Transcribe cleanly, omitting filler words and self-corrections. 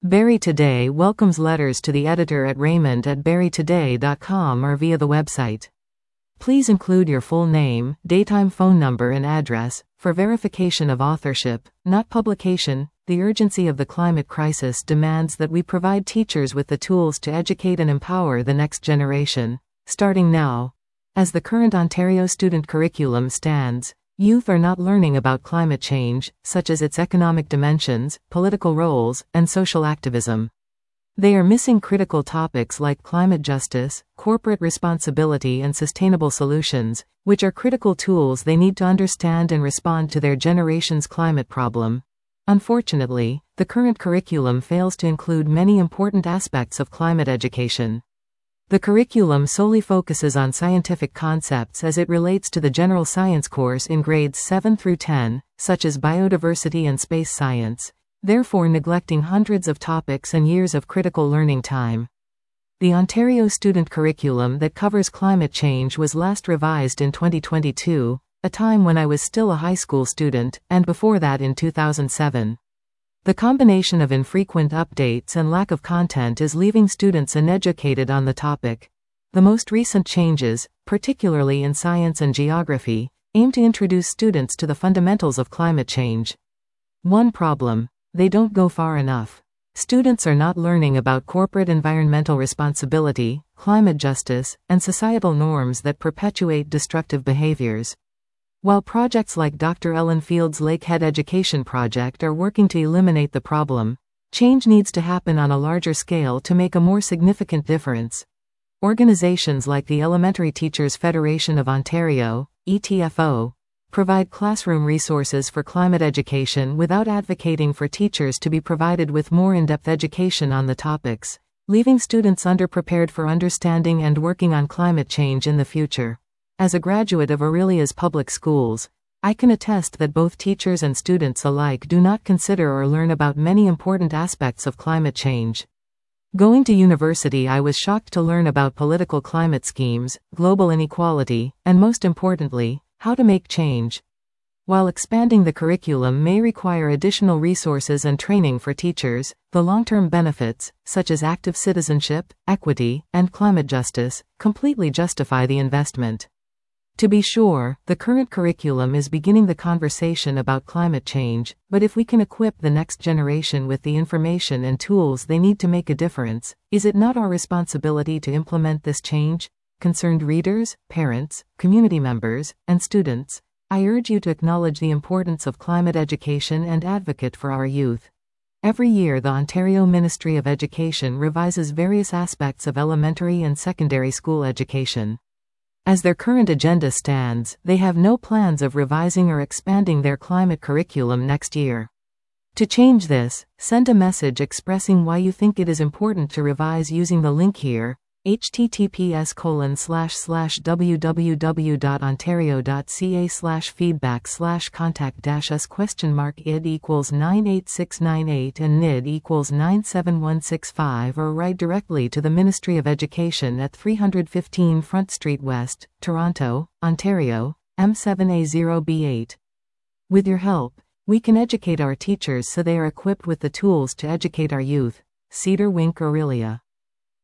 Barrie Today welcomes letters to the editor at raymond@barrietoday.com or via the website. Please include your full name, daytime phone number and address, for verification of authorship, not publication. The urgency of the climate crisis demands that we provide teachers with the tools to educate and empower the next generation, starting now. As the current Ontario student curriculum stands, youth are not learning about climate change, such as its economic dimensions, political roles, and social activism. They are missing critical topics like climate justice, corporate responsibility, and sustainable solutions, which are critical tools they need to understand and respond to their generation's climate problem. Unfortunately, the current curriculum fails to include many important aspects of climate education. The curriculum solely focuses on scientific concepts as it relates to the general science course in grades 7 through 10, such as biodiversity and space science, therefore neglecting hundreds of topics and years of critical learning time. The Ontario student curriculum that covers climate change was last revised in 2022, a time when I was still a high school student, and before that in 2007. The combination of infrequent updates and lack of content is leaving students uneducated on the topic. The most recent changes, particularly in science and geography, aim to introduce students to the fundamentals of climate change. One problem: they don't go far enough. Students are not learning about corporate environmental responsibility, climate justice, and societal norms that perpetuate destructive behaviors. While projects like Dr. Ellen Field's Lakehead Education Project are working to eliminate the problem, change needs to happen on a larger scale to make a more significant difference. Organizations like the Elementary Teachers Federation of Ontario, ETFO, provide classroom resources for climate education without advocating for teachers to be provided with more in-depth education on the topics, leaving students underprepared for understanding and working on climate change in the future. As a graduate of Aurelia's public schools, I can attest that both teachers and students alike do not consider or learn about many important aspects of climate change. Going to university, I was shocked to learn about political climate schemes, global inequality, and most importantly, how to make change. While expanding the curriculum may require additional resources and training for teachers, the long-term benefits, such as active citizenship, equity, and climate justice, completely justify the investment. To be sure, the current curriculum is beginning the conversation about climate change, but if we can equip the next generation with the information and tools they need to make a difference, is it not our responsibility to implement this change? Concerned readers, parents, community members, and students, I urge you to acknowledge the importance of climate education and advocate for our youth. Every year, the Ontario Ministry of Education revises various aspects of elementary and secondary school education. As their current agenda stands, they have no plans of revising or expanding their climate curriculum next year. To change this, send a message expressing why you think it is important to revise using the link here, https://www.ontario.ca/feedback/contact-us?id=98698 and NID=97165, or write directly to the Ministry of Education at 315 Front Street West, Toronto, Ontario, M7A0B8. With your help, we can educate our teachers so they are equipped with the tools to educate our youth. Cedar Wink, Aurelia.